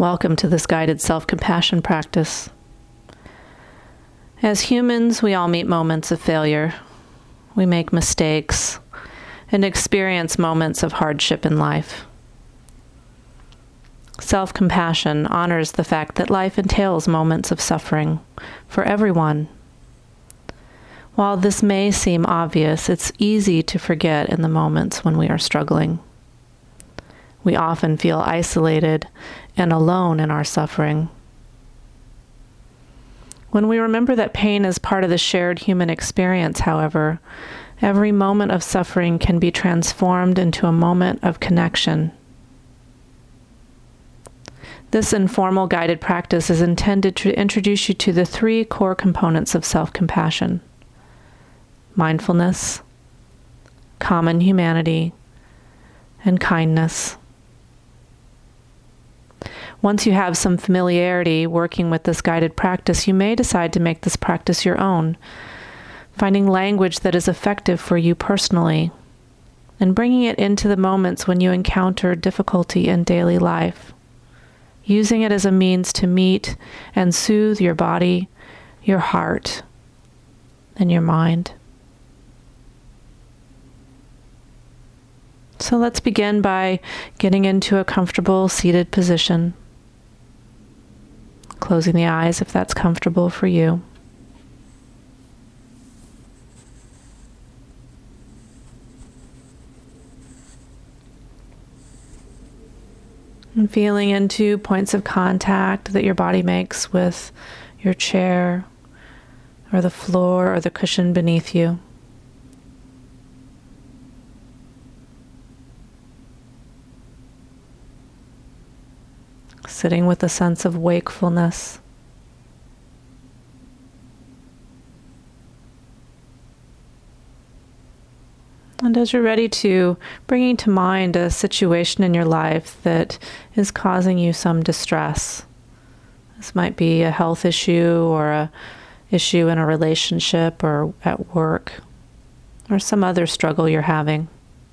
Welcome to this guided self-compassion practice. As humans, we all meet moments of failure. We make mistakes and experience moments of hardship in life. Self-compassion honors the fact that life entails moments of suffering for everyone. While this may seem obvious, it's easy to forget in the moments when we are struggling. We often feel isolated and alone in our suffering. When we remember that pain is part of the shared human experience, however, every moment of suffering can be transformed into a moment of connection. This informal guided practice is intended to introduce you to the three core components of self-compassion: mindfulness, common humanity, and kindness. Once you have some familiarity working with this guided practice, you may decide to make this practice your own, finding language that is effective for you personally, and bringing it into the moments when you encounter difficulty in daily life, using it as a means to meet and soothe your body, your heart, and your mind. So let's begin by getting into a comfortable seated position. Closing the eyes if that's comfortable for you. And feeling into points of contact that your body makes with your chair or the floor or the cushion beneath you. Sitting with a sense of wakefulness. And as you're ready to, bringing to mind a situation in your life that is causing you some distress. This might be a health issue or a issue in a relationship or at work or some other struggle you're having.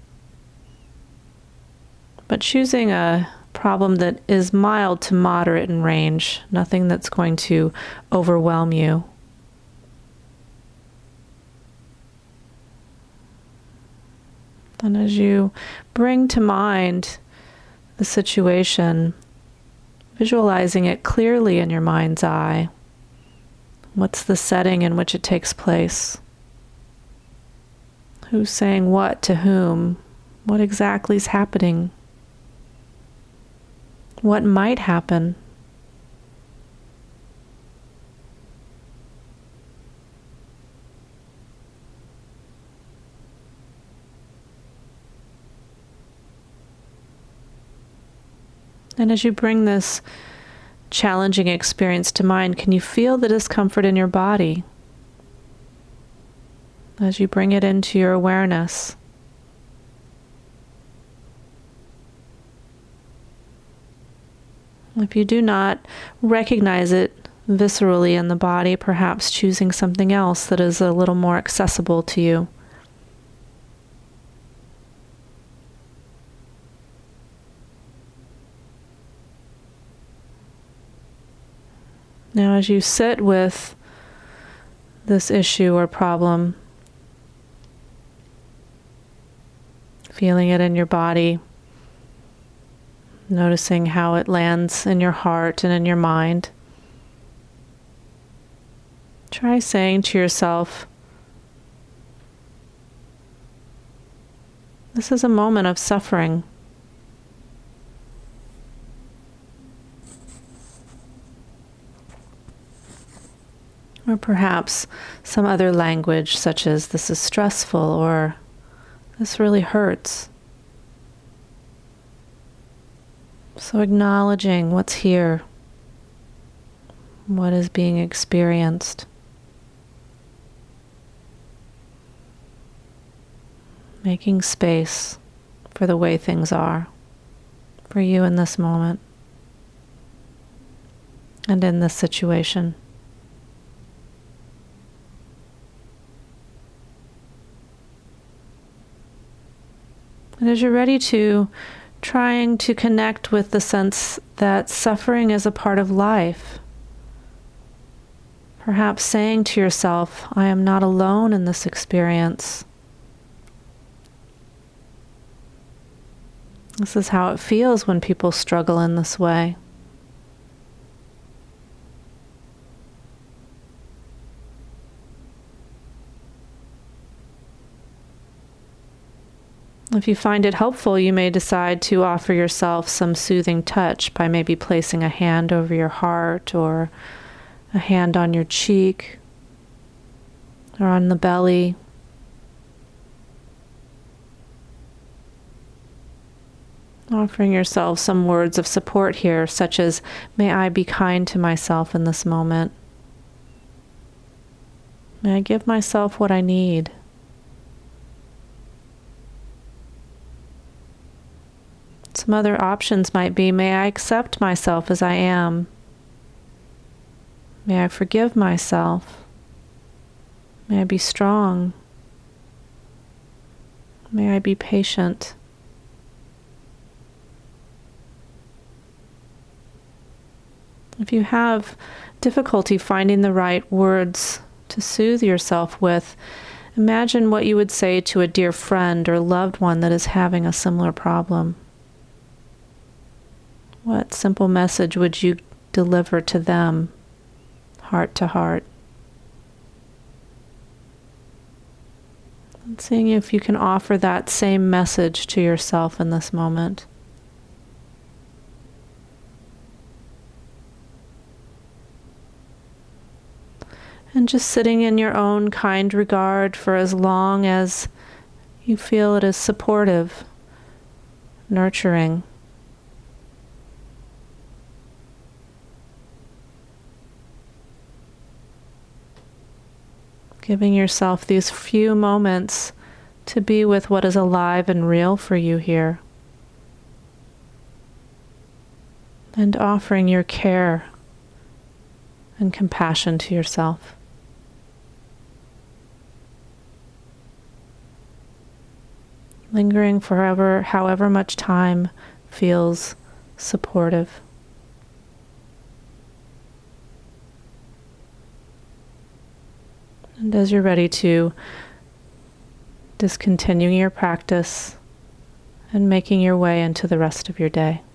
But choosing a problem that is mild to moderate in range, nothing that's going to overwhelm you. And as you bring to mind the situation, visualizing it clearly in your mind's eye, what's the setting in which it takes place? Who's saying what to whom? What exactly is happening? What might happen? And as you bring this challenging experience to mind, can you feel the discomfort in your body? As you bring it into your awareness. If you do not recognize it viscerally in the body, perhaps choosing something else that is a little more accessible to you. Now, as you sit with this issue or problem, feeling it in your body, noticing how it lands in your heart and in your mind, try saying to yourself, this is a moment of suffering. Or perhaps some other language such as this is stressful or this really hurts. So acknowledging what's here, what is being experienced. Making space for the way things are for you in this moment and in this situation. And as you're ready to trying to connect with the sense that suffering is a part of life. Perhaps saying to yourself, I am not alone in this experience. This is how it feels when people struggle in this way. If you find it helpful, you may decide to offer yourself some soothing touch by maybe placing a hand over your heart or a hand on your cheek or on the belly. Offering yourself some words of support here, such as, may I be kind to myself in this moment. May I give myself what I need. Some other options might be, may I accept myself as I am. May I forgive myself. May I be strong. May I be patient. If you have difficulty finding the right words to soothe yourself with, imagine what you would say to a dear friend or loved one that is having a similar problem. What simple message would you deliver to them, heart to heart? And seeing if you can offer that same message to yourself in this moment. And just sitting in your own kind regard for as long as you feel it is supportive, nurturing. Giving yourself these few moments to be with what is alive and real for you here. And offering your care and compassion to yourself. Lingering forever, however much time feels supportive. And as you're ready to discontinue your practice and making your way into the rest of your day.